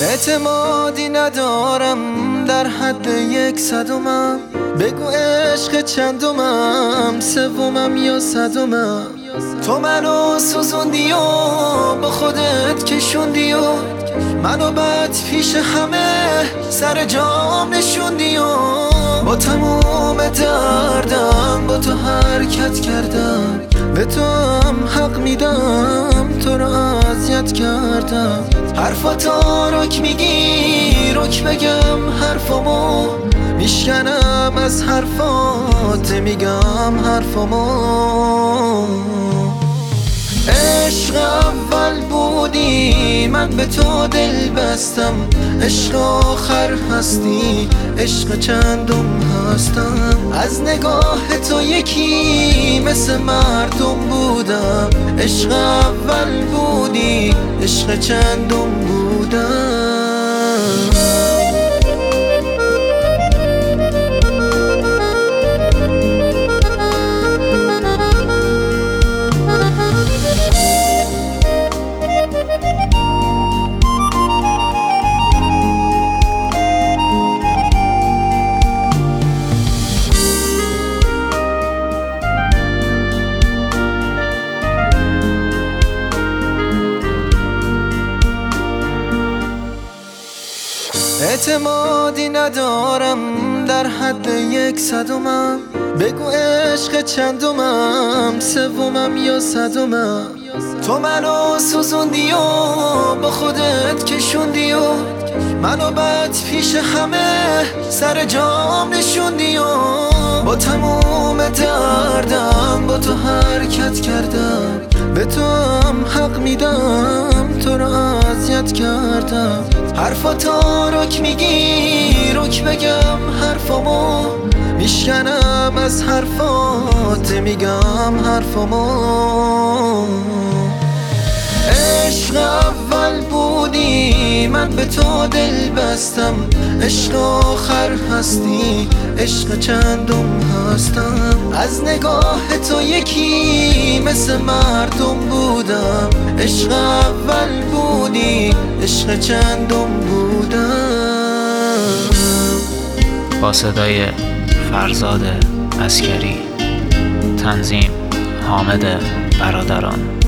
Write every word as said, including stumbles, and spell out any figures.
اعتمادی ندارم در حد یک صدمم. بگو عشق چندمم، سومم یا صدمم. تو منو سوزوندی و با خودت کشوندی و منو بد پیش همه سر جام نشوندی و با تموم دردم با تو حرکت کردم. به تو هم حق میدم تو رو اذیت کردم. حرفاتو رک میگی رک بگم حرفامو میشکنم، از حرفات میگم حرفامو. عشق اول بودی من به تو دل بستم، عشق آخر هستی عشق چندم هستم. از نگاه تو یکی مثل مردم بودم. عشق اول بودی عشق چندم بودم. اعتمادی ندارم در حد یک صدمم. بگو عشق چندمم، سومم یا صدمم. تو منو سوزوندی و با خودت کشوندی و منو بد پیش همه سر جام نشوندی و با تموم دردم با تو حرکت کردم. به تو هم حق میدم تو رو اذیت کردم. حرفاتو رک میگی رک بگم حرفامو میشکنم، از حرفات میگم حرفامو. عشق اول بودی من به تو دل بستم، عشق آخر هستی عشق چندم هستم. از نگاه تو یکی مثل مردم بودم. عشق اول بودی عشق چندم بودم. با صدای فرزاد عسکری، تنظیم حامد برادران.